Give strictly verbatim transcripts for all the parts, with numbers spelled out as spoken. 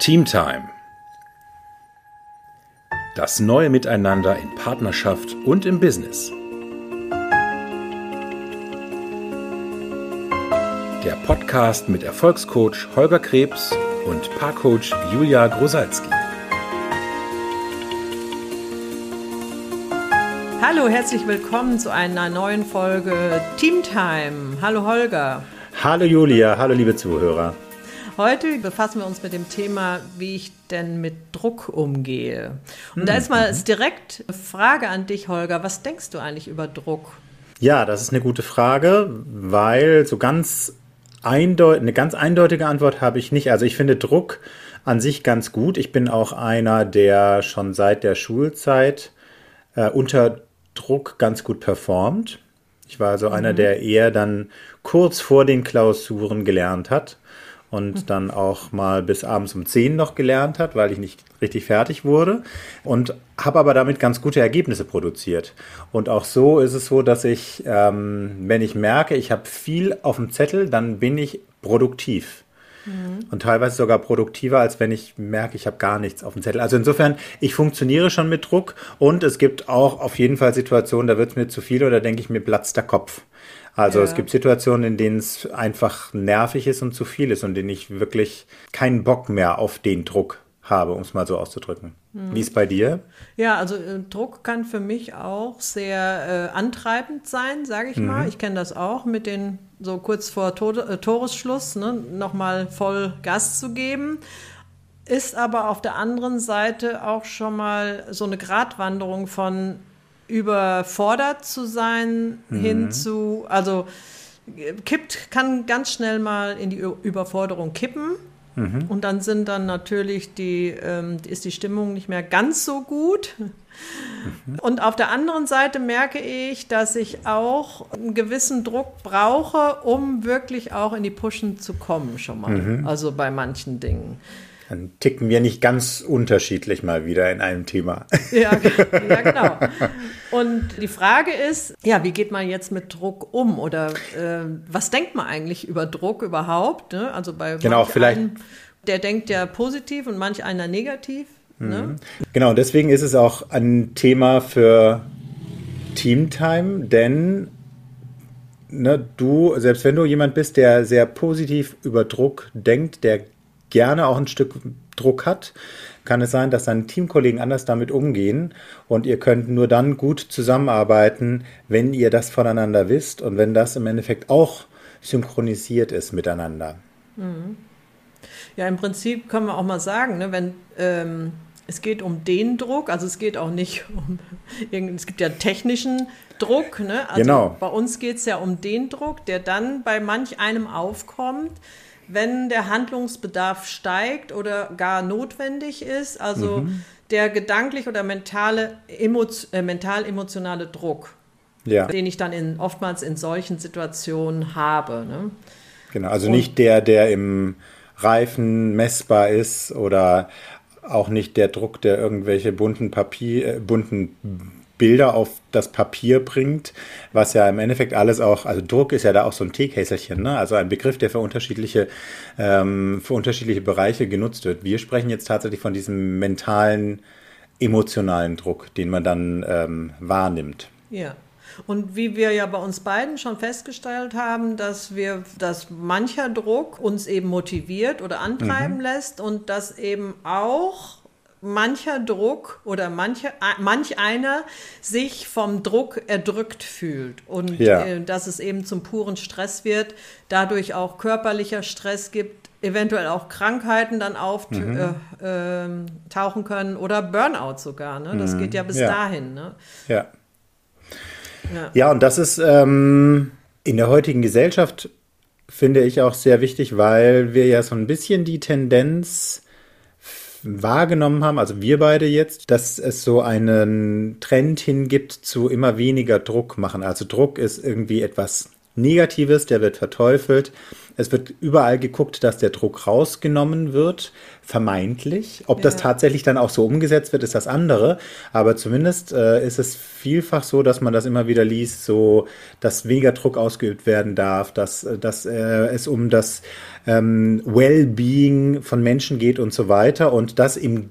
Teamtime. Das neue Miteinander in Partnerschaft und im Business. Der Podcast mit Erfolgscoach Holger Krebs und Paarcoach Julia Grosalski. Hallo, herzlich willkommen zu einer neuen Folge Teamtime. Hallo Holger. Hallo Julia, hallo liebe Zuhörer. Heute befassen wir uns mit dem Thema, wie ich denn mit Druck umgehe. Und mhm. da ist mal ist direkt eine Frage an dich, Holger. Was denkst du eigentlich über Druck? Ja, das ist eine gute Frage, weil so ganz eindeutig, eine ganz eindeutige Antwort habe ich nicht. Also ich finde Druck an sich ganz gut. Ich bin auch einer, der schon seit der Schulzeit äh, unter Druck ganz gut performt. Ich war also mhm. einer, der eher dann kurz vor den Klausuren gelernt hat. Und dann auch mal bis abends um zehn noch gelernt hat, weil ich nicht richtig fertig wurde. Und habe aber damit ganz gute Ergebnisse produziert. Und auch so ist es so, dass ich, ähm, wenn ich merke, ich habe viel auf dem Zettel, dann bin ich produktiv. Mhm. Und teilweise sogar produktiver, als wenn ich merke, ich habe gar nichts auf dem Zettel. Also insofern, ich funktioniere schon mit Druck. Und es gibt auch auf jeden Fall Situationen, da wird es mir zu viel oder denke ich, mir platzt der Kopf. Also ja. Es gibt Situationen, in denen es einfach nervig ist und zu viel ist und in denen ich wirklich keinen Bock mehr auf den Druck habe, um es mal so auszudrücken. Mhm. Wie ist bei dir? Ja, also äh, Druck kann für mich auch sehr äh, antreibend sein, sage ich mhm. mal. Ich kenne das auch mit den, so kurz vor Tode, äh, Toresschluss, ne, nochmal voll Gas zu geben. Ist aber auf der anderen Seite auch schon mal so eine Gratwanderung von überfordert zu sein, mhm. hin zu, also kippt, kann ganz schnell mal in die Überforderung kippen mhm. und dann sind dann natürlich die, ähm, ist die Stimmung nicht mehr ganz so gut. Mhm. Und auf der anderen Seite merke ich, dass ich auch einen gewissen Druck brauche, um wirklich auch in die Pushen zu kommen schon mal, mhm. also bei manchen Dingen. Dann ticken wir nicht ganz unterschiedlich mal wieder in einem Thema. Ja, ja, genau. Und die Frage ist, ja, wie geht man jetzt mit Druck um? Oder äh, was denkt man eigentlich über Druck überhaupt? Ne? Also bei genau, manch vielleicht. einem, der denkt ja positiv und manch einer negativ. Mhm. Ne? Genau, deswegen ist es auch ein Thema für Teamtime, denn ne, du, selbst wenn du jemand bist, der sehr positiv über Druck denkt, der gerne auch ein Stück Druck hat, kann es sein, dass deine Teamkollegen anders damit umgehen und ihr könnt nur dann gut zusammenarbeiten, wenn ihr das voneinander wisst und wenn das im Endeffekt auch synchronisiert ist miteinander. Mhm. Ja, im Prinzip können wir auch mal sagen, ne, wenn ähm, es geht um den Druck, also es geht auch nicht um irgendeinen, es gibt ja technischen Druck, ne? Also genau. Bei uns geht es ja um den Druck, der dann bei manch einem aufkommt, wenn der Handlungsbedarf steigt oder gar notwendig ist, also mhm. der gedanklich oder mentale, emo- äh, mental-emotionale Druck, ja. den ich dann in, oftmals in solchen Situationen habe. Ne? Genau, also Und, nicht der, der im Reifen messbar ist oder auch nicht der Druck, der irgendwelche bunten Papier, äh, bunten Bilder auf das Papier bringt, was ja im Endeffekt alles auch, also Druck ist ja da auch so ein Teekäselchen, ne? Also ein Begriff, der für unterschiedliche, ähm, für unterschiedliche Bereiche genutzt wird. Wir sprechen jetzt tatsächlich von diesem mentalen, emotionalen Druck, den man dann ähm, wahrnimmt. Ja. Und wie wir ja bei uns beiden schon festgestellt haben, dass wir, dass mancher Druck uns eben motiviert oder antreiben mhm. lässt und dass eben auch mancher Druck oder manche, manch einer sich vom Druck erdrückt fühlt und ja. äh, dass es eben zum puren Stress wird, dadurch auch körperlicher Stress gibt, eventuell auch Krankheiten dann auftauchen mhm. äh, können oder Burnout sogar. Ne? Das mhm. geht ja bis ja. dahin. Ne? Ja. ja. Ja, und das ist ähm, in der heutigen Gesellschaft, finde ich, auch sehr wichtig, weil wir ja so ein bisschen die Tendenz wahrgenommen haben, also wir beide jetzt, dass es so einen Trend hingibt zu immer weniger Druck machen. Also Druck ist irgendwie etwas Negatives, der wird verteufelt. Es wird überall geguckt, dass der Druck rausgenommen wird, vermeintlich. Ob ja. das tatsächlich dann auch so umgesetzt wird, ist das andere. Aber zumindest äh, ist es vielfach so, dass man das immer wieder liest, so, dass weniger Druck ausgeübt werden darf, dass, dass äh, es um das ähm, Wellbeing von Menschen geht und so weiter. Und das im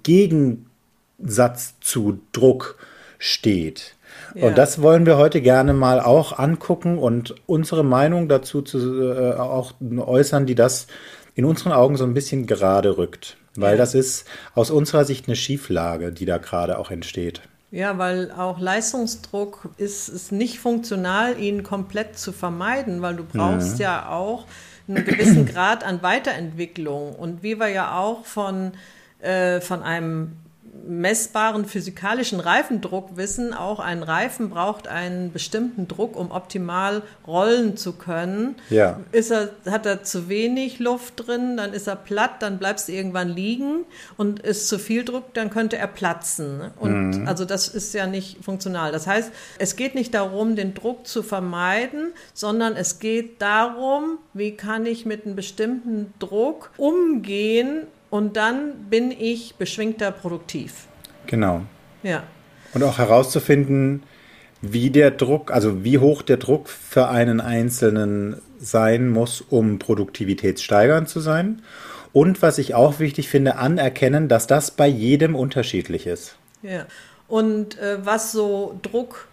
Gegensatz zu Druck steht. Ja. Und das wollen wir heute gerne mal auch angucken und unsere Meinung dazu zu, äh, auch äußern, die das in unseren Augen so ein bisschen gerade rückt. Weil ja. das ist aus unserer Sicht eine Schieflage, die da gerade auch entsteht. Ja, weil auch Leistungsdruck ist, ist nicht funktional, ihn komplett zu vermeiden, weil du brauchst mhm. ja auch einen gewissen Grad an Weiterentwicklung. Und wie wir ja auch von, äh, von einem messbaren physikalischen Reifendruck wissen, auch ein Reifen braucht einen bestimmten Druck, um optimal rollen zu können. Ja. Ist er, hat er zu wenig Luft drin, dann ist er platt, dann bleibst du irgendwann liegen, und ist zu viel Druck, dann könnte er platzen. Und mhm. also das ist ja nicht funktional. Das heißt, es geht nicht darum, den Druck zu vermeiden, sondern es geht darum, wie kann ich mit einem bestimmten Druck umgehen, und dann bin ich beschwingter produktiv. Genau. Ja. Und auch herauszufinden, wie der Druck, also wie hoch der Druck für einen Einzelnen sein muss, um produktivitätssteigernd zu sein. Und was ich auch wichtig finde, anerkennen, dass das bei jedem unterschiedlich ist. Ja. Und äh, was so Druck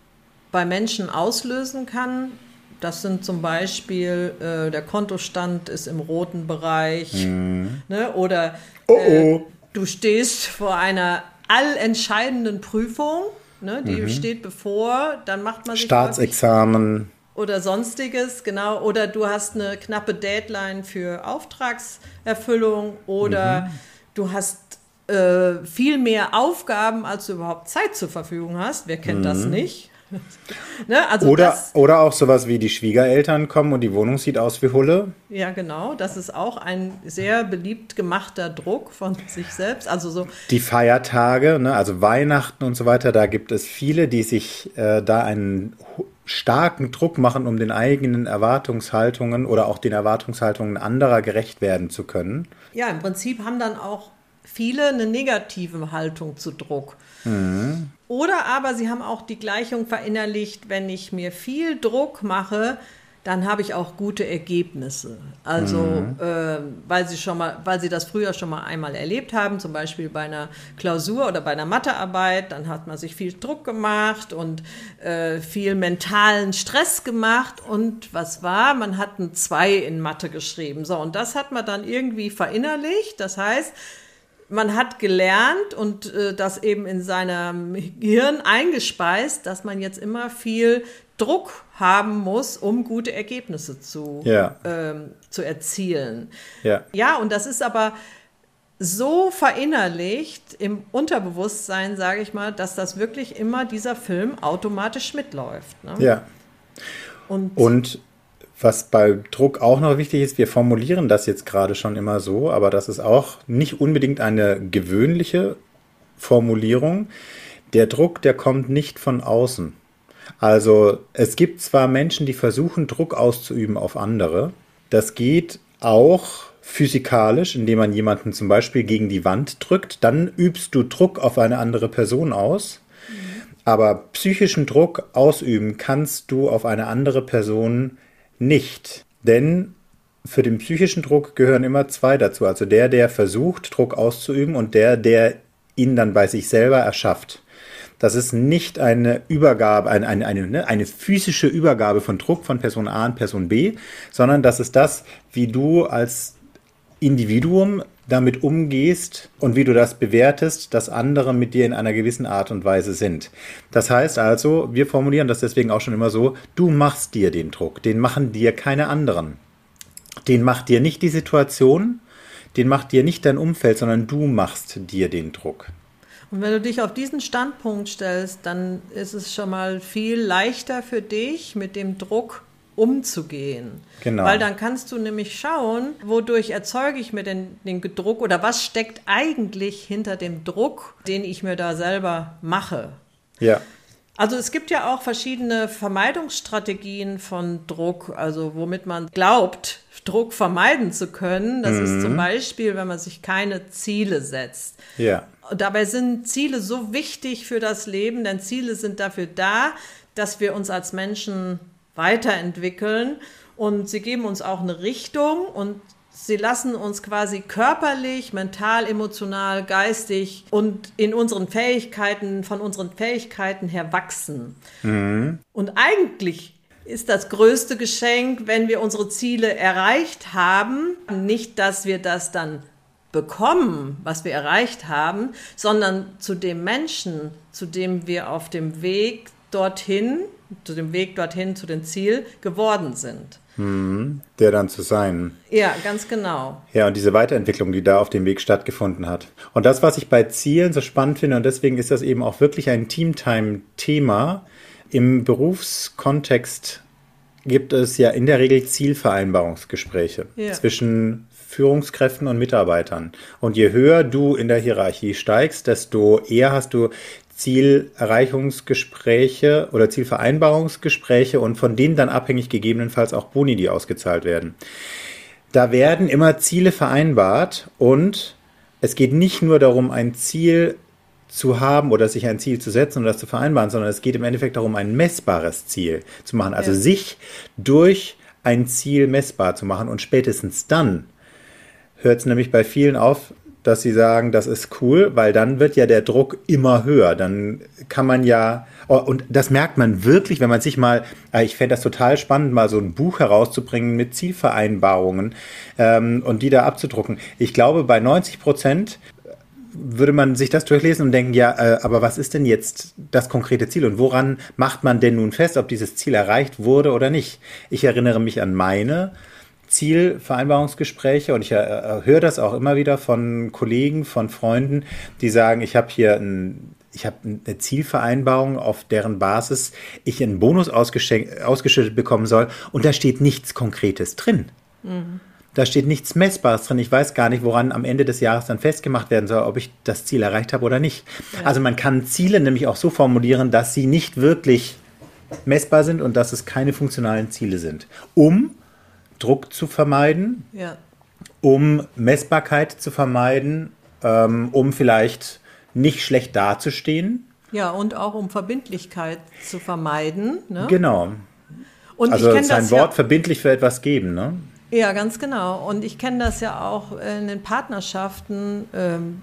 bei Menschen auslösen kann, das sind zum Beispiel, äh, der Kontostand ist im roten Bereich, mhm. ne? Oder äh, oh oh. du stehst vor einer allentscheidenden Prüfung, ne? Die mhm. steht bevor, dann macht man sich Staatsexamen oder sonstiges, genau. Oder du hast eine knappe Deadline für Auftragserfüllung oder mhm. du hast äh, viel mehr Aufgaben, als du überhaupt Zeit zur Verfügung hast. Wer kennt mhm. das nicht? Ne, also oder, das, oder auch sowas wie die Schwiegereltern kommen und die Wohnung sieht aus wie Hulle. Ja, genau. Das ist auch ein sehr beliebt gemachter Druck von sich selbst. Also so die Feiertage, ne, also Weihnachten und so weiter, da gibt es viele, die sich äh, da einen starken Druck machen, um den eigenen Erwartungshaltungen oder auch den Erwartungshaltungen anderer gerecht werden zu können. Ja, im Prinzip haben dann auch viele eine negative Haltung zu Druck. Mhm. Oder aber sie haben auch die Gleichung verinnerlicht, wenn ich mir viel Druck mache, dann habe ich auch gute Ergebnisse. Also, mhm. äh, weil sie schon mal, weil sie das früher schon mal einmal erlebt haben, zum Beispiel bei einer Klausur oder bei einer Mathearbeit, dann hat man sich viel Druck gemacht und äh, viel mentalen Stress gemacht, und was war? Man hat ein zwei in Mathe geschrieben. So, und das hat man dann irgendwie verinnerlicht. Das heißt, man hat gelernt und äh, das eben in seinem Gehirn eingespeist, dass man jetzt immer viel Druck haben muss, um gute Ergebnisse zu, ja. ähm, zu erzielen. Ja. ja, und das ist aber so verinnerlicht im Unterbewusstsein, sage ich mal, dass das wirklich immer dieser Film automatisch mitläuft. Ne? Ja. Und, und was bei Druck auch noch wichtig ist, wir formulieren das jetzt gerade schon immer so, aber das ist auch nicht unbedingt eine gewöhnliche Formulierung. Der Druck, der kommt nicht von außen. Also es gibt zwar Menschen, die versuchen, Druck auszuüben auf andere. Das geht auch physikalisch, indem man jemanden zum Beispiel gegen die Wand drückt. Dann übst du Druck auf eine andere Person aus. Mhm. Aber psychischen Druck ausüben kannst du auf eine andere Person nicht, denn für den psychischen Druck gehören immer zwei dazu, also der, der versucht, Druck auszuüben, und der, der ihn dann bei sich selber erschafft. Das ist nicht eine Übergabe, eine, eine, eine, eine physische Übergabe von Druck von Person A an Person B, sondern das ist das, wie du als Individuum damit umgehst und wie du das bewertest, dass andere mit dir in einer gewissen Art und Weise sind. Das heißt also, wir formulieren das deswegen auch schon immer so, du machst dir den Druck, den machen dir keine anderen. Den macht dir nicht die Situation, den macht dir nicht dein Umfeld, sondern du machst dir den Druck. Und wenn du dich auf diesen Standpunkt stellst, dann ist es schon mal viel leichter für dich, mit dem Druck umzugehen. Genau. Weil dann kannst du nämlich schauen, wodurch erzeuge ich mir denn den Druck oder was steckt eigentlich hinter dem Druck, den ich mir da selber mache. Ja. Also es gibt ja auch verschiedene Vermeidungsstrategien von Druck, also womit man glaubt, Druck vermeiden zu können. Das mhm. ist zum Beispiel, wenn man sich keine Ziele setzt. Ja. Dabei sind Ziele so wichtig für das Leben, denn Ziele sind dafür da, dass wir uns als Menschen weiterentwickeln und sie geben uns auch eine Richtung und sie lassen uns quasi körperlich, mental, emotional, geistig und in unseren Fähigkeiten, von unseren Fähigkeiten her wachsen. Mhm. Und eigentlich ist das größte Geschenk, wenn wir unsere Ziele erreicht haben, nicht, dass wir das dann bekommen, was wir erreicht haben, sondern zu dem Menschen, zu dem wir auf dem Weg dorthin, zu dem Weg dorthin, zu dem Ziel geworden sind. Hm, der dann zu sein. Ja, ganz genau. Ja, und diese Weiterentwicklung, die da auf dem Weg stattgefunden hat. Und das, was ich bei Zielen so spannend finde, und deswegen ist das eben auch wirklich ein Teamtime-Thema, im Berufskontext gibt es ja in der Regel Zielvereinbarungsgespräche ja. zwischen Führungskräften und Mitarbeitern. Und je höher du in der Hierarchie steigst, desto eher hast du Zielerreichungsgespräche oder Zielvereinbarungsgespräche und von denen dann abhängig gegebenenfalls auch Boni, die ausgezahlt werden. Da werden immer Ziele vereinbart und es geht nicht nur darum, ein Ziel zu haben oder sich ein Ziel zu setzen und das zu vereinbaren, sondern es geht im Endeffekt darum, ein messbares Ziel zu machen. Also ja. sich durch ein Ziel messbar zu machen und spätestens dann hört es nämlich bei vielen auf, dass sie sagen, das ist cool, weil dann wird ja der Druck immer höher. Dann kann man ja, und das merkt man wirklich, wenn man sich mal, ich fände das total spannend, mal so ein Buch herauszubringen mit Zielvereinbarungen ähm, und die da abzudrucken. Ich glaube, bei neunzig Prozent würde man sich das durchlesen und denken, ja, äh, aber was ist denn jetzt das konkrete Ziel und woran macht man denn nun fest, ob dieses Ziel erreicht wurde oder nicht? Ich erinnere mich an meine Zielvereinbarungsgespräche und ich äh, höre das auch immer wieder von Kollegen, von Freunden, die sagen, ich habe hier ein, ich habe eine Zielvereinbarung, auf deren Basis ich einen Bonus ausgeschüttet bekommen soll und da steht nichts Konkretes drin. Mhm. Da steht nichts Messbares drin. Ich weiß gar nicht, woran am Ende des Jahres dann festgemacht werden soll, ob ich das Ziel erreicht habe oder nicht. Ja. Also man kann Ziele nämlich auch so formulieren, dass sie nicht wirklich messbar sind und dass es keine funktionalen Ziele sind. Um Druck zu vermeiden, ja. um Messbarkeit zu vermeiden, ähm, um vielleicht nicht schlecht dazustehen. Ja, und auch um Verbindlichkeit zu vermeiden. Ne? Genau. Und also ich kenn sein das Wort ja, verbindlich für etwas geben, ne? Ja, ganz genau. Und ich kenne das ja auch in den Partnerschaften. Ähm,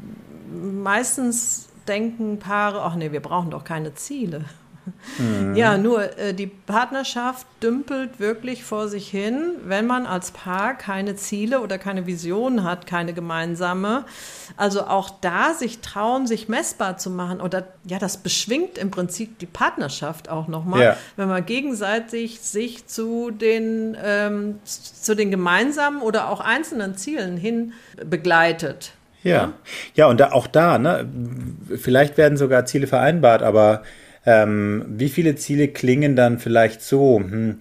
meistens denken Paare, ach nee, wir brauchen doch keine Ziele. Mhm. Ja, nur äh, die Partnerschaft dümpelt wirklich vor sich hin, wenn man als Paar keine Ziele oder keine Vision hat, keine gemeinsame. Also auch da sich trauen, sich messbar zu machen oder ja, das beschwingt im Prinzip die Partnerschaft auch nochmal, ja. wenn man gegenseitig sich zu den, ähm, zu den gemeinsamen oder auch einzelnen Zielen hin begleitet. Ja, ja, ja und da, auch da, ne, vielleicht werden sogar Ziele vereinbart, aber Ähm, wie viele Ziele klingen dann vielleicht so, hm,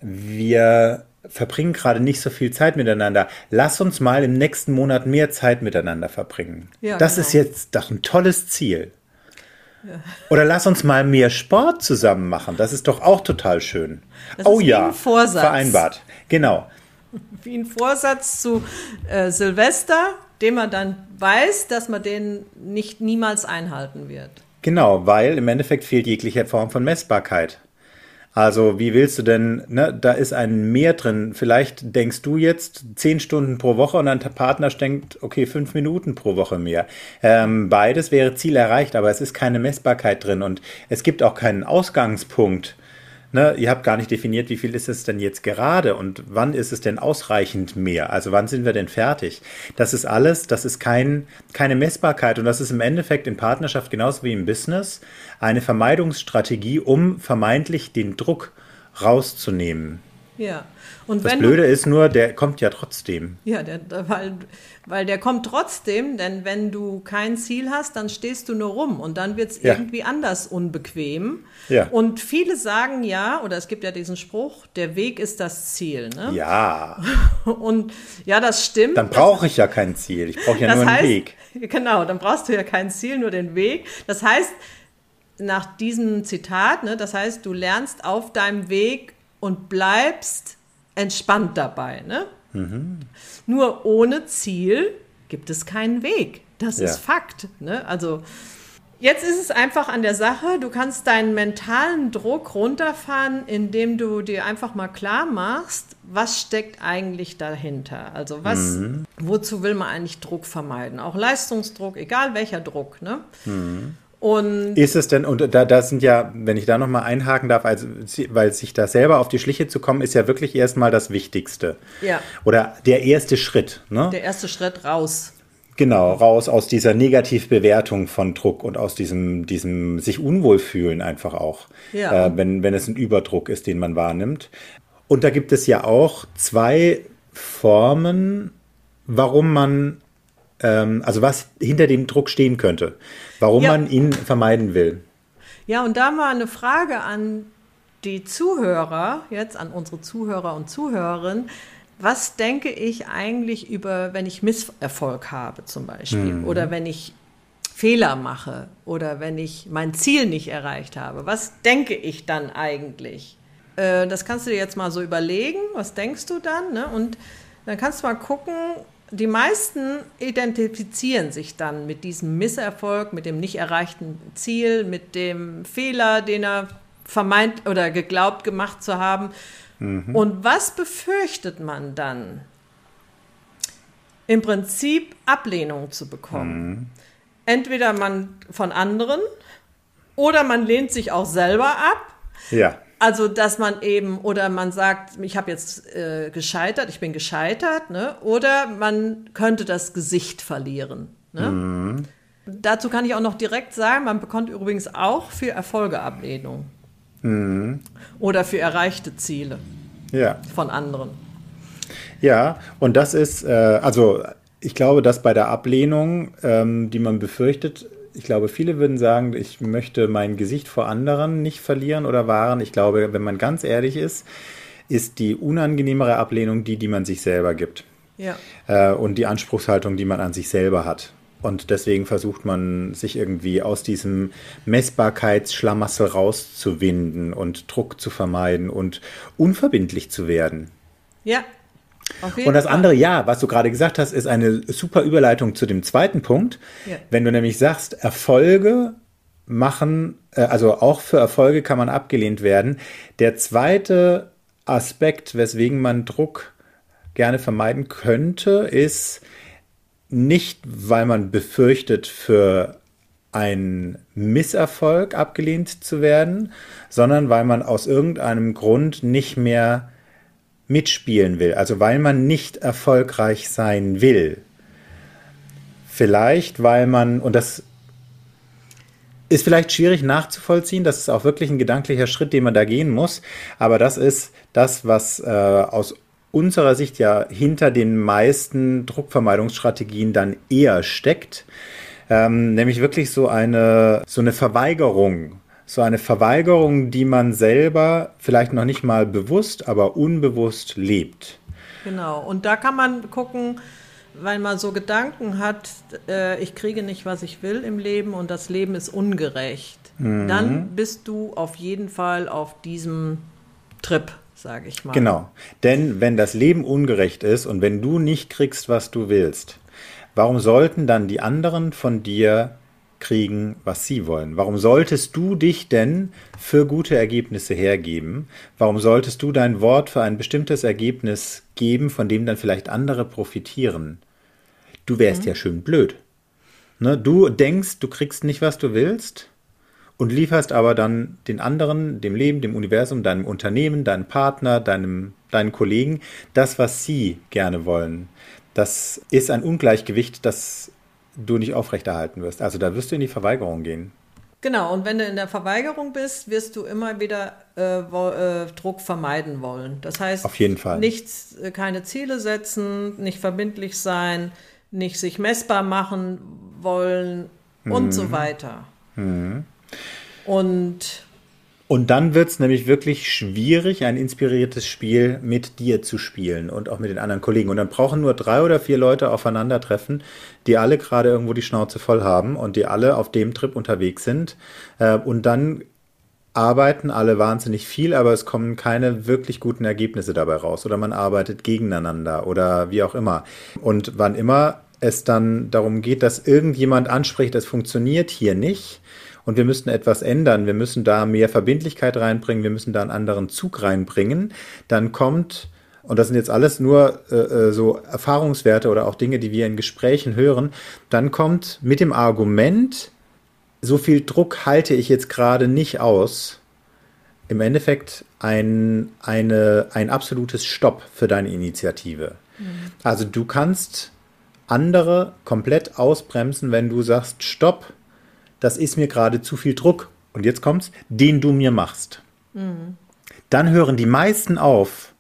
wir verbringen gerade nicht so viel Zeit miteinander. Lass uns mal im nächsten Monat mehr Zeit miteinander verbringen. Ja, das genau. ist jetzt doch ein tolles Ziel. Ja. Oder lass uns mal mehr Sport zusammen machen. Das ist doch auch total schön. Das oh ist ja, wie ein Vorsatz. Vereinbart. Genau. Wie ein Vorsatz zu äh, Silvester, den man dann weiß, dass man den nicht niemals einhalten wird. Genau, weil im Endeffekt fehlt jegliche Form von Messbarkeit. Also wie willst du denn, ne, da ist ein Mehr drin. Vielleicht denkst du jetzt zehn Stunden pro Woche und dein Partner denkt, okay, fünf Minuten pro Woche mehr. Ähm, beides wäre Ziel erreicht, aber es ist keine Messbarkeit drin und es gibt auch keinen Ausgangspunkt. Ne, ihr habt gar nicht definiert, wie viel ist es denn jetzt gerade und wann ist es denn ausreichend mehr? Also wann sind wir denn fertig? Das ist alles, das ist kein, keine Messbarkeit und das ist im Endeffekt in Partnerschaft genauso wie im Business eine Vermeidungsstrategie, um vermeintlich den Druck rauszunehmen. Ja. Und das wenn Blöde du, ist nur, der kommt ja trotzdem. Ja, der, weil, weil der kommt trotzdem, denn wenn du kein Ziel hast, dann stehst du nur rum und dann wird es ja. irgendwie anders unbequem. Ja. Und viele sagen ja, oder es gibt ja diesen Spruch, der Weg ist das Ziel. Ne? Ja. Und ja, das stimmt. Dann brauche ich ja kein Ziel, ich brauche ja nur einen heißt, Weg. Genau, dann brauchst du ja kein Ziel, nur den Weg. Das heißt, nach diesem Zitat, ne, das heißt, du lernst auf deinem Weg und bleibst entspannt dabei. Ne? Mhm. Nur ohne Ziel gibt es keinen Weg. Das ja. ist Fakt. Ne? Also jetzt ist es einfach an der Sache, du kannst deinen mentalen Druck runterfahren, indem du dir einfach mal klar machst, was steckt eigentlich dahinter? Also was, mhm. wozu will man eigentlich Druck vermeiden? Auch Leistungsdruck, egal welcher Druck. Ne? Mhm. Und ist es denn, und da, da sind ja, wenn ich da nochmal einhaken darf, also, weil sich da selber auf die Schliche zu kommen, ist ja wirklich erstmal das Wichtigste. Ja. Oder der erste Schritt. Ne? Der erste Schritt raus. Genau, raus aus dieser Negativbewertung von Druck und aus diesem, diesem sich unwohl fühlen einfach auch, ja. äh, wenn, wenn es ein Überdruck ist, den man wahrnimmt. Und da gibt es ja auch zwei Formen, warum man, ähm, also was hinter dem Druck stehen könnte, warum ja. man ihn vermeiden will. Ja, und da mal eine Frage an die Zuhörer, jetzt an unsere Zuhörer und Zuhörerinnen. Was denke ich eigentlich über, wenn ich Misserfolg habe zum Beispiel mhm. oder wenn ich Fehler mache oder wenn ich mein Ziel nicht erreicht habe? Was denke ich dann eigentlich? Äh, das kannst du dir jetzt mal so überlegen. Was denkst du dann? Ne? Und dann kannst du mal gucken, die meisten identifizieren sich dann mit diesem Misserfolg, mit dem nicht erreichten Ziel, mit dem Fehler, den er vermeint oder geglaubt gemacht zu haben. Mhm. Und was befürchtet man dann? Im Prinzip Ablehnung zu bekommen. Mhm. Entweder man von anderen oder man lehnt sich auch selber ab. Ja. Also, dass man eben, oder man sagt, ich habe jetzt äh, gescheitert, ich bin gescheitert, ne? Oder man könnte das Gesicht verlieren. Ne? Mhm. Dazu kann ich auch noch direkt sagen, man bekommt übrigens auch für Erfolge Ablehnung. Mhm. Oder für erreichte Ziele ja. von anderen. Ja, und das ist, äh, also ich glaube, dass bei der Ablehnung, ähm, die man befürchtet, ich glaube, viele würden sagen, ich möchte mein Gesicht vor anderen nicht verlieren oder wahren. Ich glaube, wenn man ganz ehrlich ist, ist die unangenehmere Ablehnung die, die man sich selber gibt. Ja. Äh, und die Anspruchshaltung, die man an sich selber hat. Und deswegen versucht man, sich irgendwie aus diesem Messbarkeitsschlamassel rauszuwinden und Druck zu vermeiden und unverbindlich zu werden. Ja, auf jeden Und das Fall. andere, ja, was du gerade gesagt hast, ist eine super Überleitung zu dem zweiten Punkt. Ja. Wenn du nämlich sagst, Erfolge machen, äh, also auch für Erfolge kann man abgelehnt werden. Der zweite Aspekt, weswegen man Druck gerne vermeiden könnte, ist, nicht, weil man befürchtet, für einen Misserfolg abgelehnt zu werden, sondern weil man aus irgendeinem Grund nicht mehr mitspielen will. Also weil man nicht erfolgreich sein will. Vielleicht, weil man, und das ist vielleicht schwierig nachzuvollziehen, das ist auch wirklich ein gedanklicher Schritt, den man da gehen muss, aber das ist das, was äh, aus unserer Sicht ja hinter den meisten Druckvermeidungsstrategien dann eher steckt, ähm, nämlich wirklich so eine, so eine Verweigerung, so eine Verweigerung, die man selber vielleicht noch nicht mal bewusst, aber unbewusst lebt. Genau, und da kann man gucken, weil man so Gedanken hat, äh, ich kriege nicht, was ich will im Leben und das Leben ist ungerecht. Mhm. Dann bist du auf jeden Fall auf diesem Trip, sage ich mal. Genau, denn wenn das Leben ungerecht ist und wenn du nicht kriegst, was du willst, warum sollten dann die anderen von dir kriegen, was sie wollen? Warum solltest du dich denn für gute Ergebnisse hergeben? Warum solltest du dein Wort für ein bestimmtes Ergebnis geben, von dem dann vielleicht andere profitieren? Du wärst mhm. ja schön blöd. Ne? Du denkst, du kriegst nicht, was du willst, und lieferst aber dann den anderen, dem Leben, dem Universum, deinem Unternehmen, deinem Partner, deinem, deinen Kollegen, das, was sie gerne wollen. Das ist ein Ungleichgewicht, das du nicht aufrechterhalten wirst. Also da wirst du in die Verweigerung gehen. Genau, und wenn du in der Verweigerung bist, wirst du immer wieder äh, wo, äh, Druck vermeiden wollen. Das heißt, auf jeden Fall. Nichts, äh, keine Ziele setzen, nicht verbindlich sein, nicht sich messbar machen wollen mhm. und so weiter. Mhm. Und Und dann wird es nämlich wirklich schwierig, ein inspiriertes Spiel mit dir zu spielen und auch mit den anderen Kollegen. Und dann brauchen nur drei oder vier Leute aufeinandertreffen, die alle gerade irgendwo die Schnauze voll haben und die alle auf dem Trip unterwegs sind. Und dann arbeiten alle wahnsinnig viel, aber es kommen keine wirklich guten Ergebnisse dabei raus. Oder man arbeitet gegeneinander oder wie auch immer. Und wann immer es dann darum geht, dass irgendjemand anspricht, das funktioniert hier nicht, und wir müssen etwas ändern, wir müssen da mehr Verbindlichkeit reinbringen, wir müssen da einen anderen Zug reinbringen, dann kommt, und das sind jetzt alles nur äh, so Erfahrungswerte oder auch Dinge, die wir in Gesprächen hören, dann kommt mit dem Argument, so viel Druck halte ich jetzt gerade nicht aus, im Endeffekt ein, eine, ein absolutes Stopp für deine Initiative. Mhm. Also du kannst andere komplett ausbremsen, wenn du sagst, stopp, das ist mir gerade zu viel Druck, und jetzt kommt's, den du mir machst. Mhm. Dann hören die meisten auf,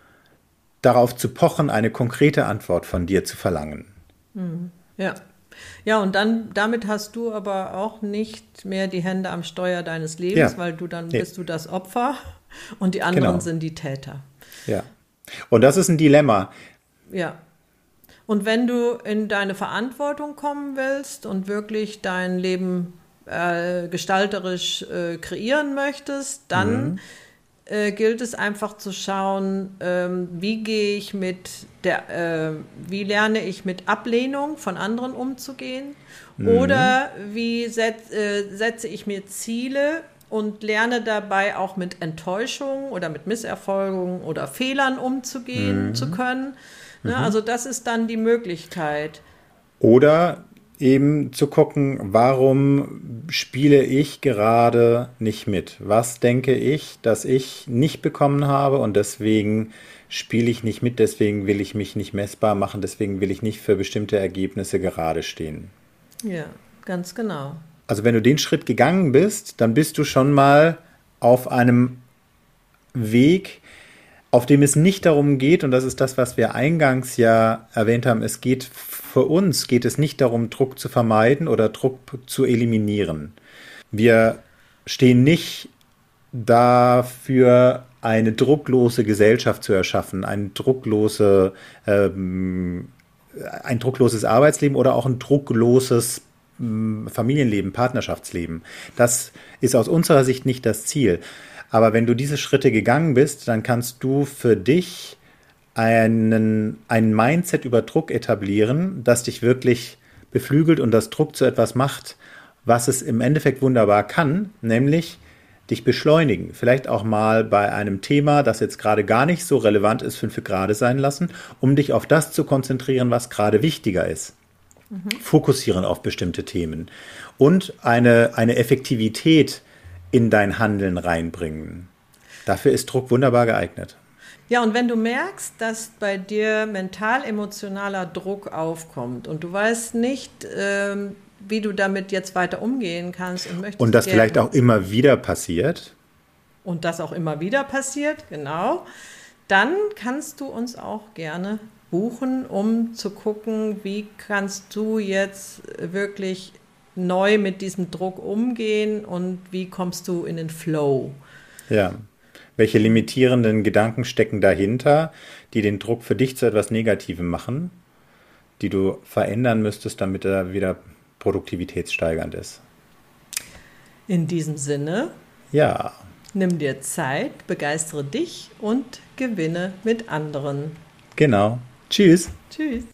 darauf zu pochen, eine konkrete Antwort von dir zu verlangen. Mhm. Ja. Ja, und dann, damit hast du aber auch nicht mehr die Hände am Steuer deines Lebens, ja. weil du dann nee. bist du das Opfer und die anderen genau. sind die Täter. Ja. Und das ist ein Dilemma. Ja. Und wenn du in deine Verantwortung kommen willst und wirklich dein Leben äh, gestalterisch äh, kreieren möchtest, dann mhm. äh, gilt es einfach zu schauen, ähm, wie gehe ich mit der, äh, wie lerne ich mit Ablehnung von anderen umzugehen, mhm. oder wie set, äh, setze ich mir Ziele und lerne dabei auch mit Enttäuschung oder mit Misserfolgen oder Fehlern umzugehen mhm. zu können. Ne, mhm. Also das ist dann die Möglichkeit. Oder eben zu gucken, warum spiele ich gerade nicht mit? Was denke ich, dass ich nicht bekommen habe, und deswegen spiele ich nicht mit, deswegen will ich mich nicht messbar machen, deswegen will ich nicht für bestimmte Ergebnisse gerade stehen. Ja, ganz genau. Also wenn du den Schritt gegangen bist, dann bist du schon mal auf einem Weg, auf dem es nicht darum geht, und das ist das, was wir eingangs ja erwähnt haben, es geht für uns, geht es nicht darum, Druck zu vermeiden oder Druck zu eliminieren. Wir stehen nicht dafür, eine drucklose Gesellschaft zu erschaffen, ein, drucklose, ähm, ein druckloses Arbeitsleben oder auch ein druckloses ähm, Familienleben, Partnerschaftsleben. Das ist aus unserer Sicht nicht das Ziel. Aber wenn du diese Schritte gegangen bist, dann kannst du für dich einen, ein Mindset über Druck etablieren, das dich wirklich beflügelt und das Druck zu etwas macht, was es im Endeffekt wunderbar kann, nämlich dich beschleunigen. Vielleicht auch mal bei einem Thema, das jetzt gerade gar nicht so relevant ist, fünf Grad sein lassen, um dich auf das zu konzentrieren, was gerade wichtiger ist. Mhm. Fokussieren auf bestimmte Themen und eine, eine Effektivität in dein Handeln reinbringen. Dafür ist Druck wunderbar geeignet. Ja, und wenn du merkst, dass bei dir mental-emotionaler Druck aufkommt und du weißt nicht, ähm, wie du damit jetzt weiter umgehen kannst und möchtest. Und das gerne, vielleicht auch immer wieder passiert. Und das auch immer wieder passiert, genau. Dann kannst du uns auch gerne buchen, um zu gucken, wie kannst du jetzt wirklich neu mit diesem Druck umgehen und wie kommst du in den Flow? Ja, welche limitierenden Gedanken stecken dahinter, die den Druck für dich zu etwas Negativem machen, die du verändern müsstest, damit er wieder produktivitätssteigernd ist? In diesem Sinne, ja. Nimm dir Zeit, begeistere dich und gewinne mit anderen. Genau. Tschüss. Tschüss.